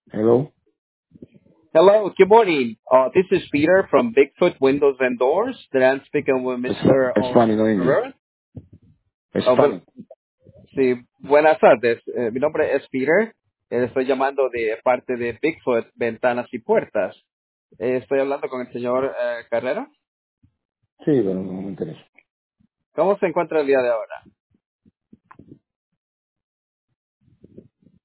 Hello. Hello, good morning. This is Peter from Bigfoot Windows and Doors. That I'm speaking with Mr. Spanish, no English. Rivera. Spanish. Sí, buenas tardes. Mi nombre es Peter. Estoy llamando de parte de Bigfoot Ventanas y Puertas. Estoy hablando con el señor Carrera. Sí, pero no me interesa. ¿Cómo se encuentra el día de ahora?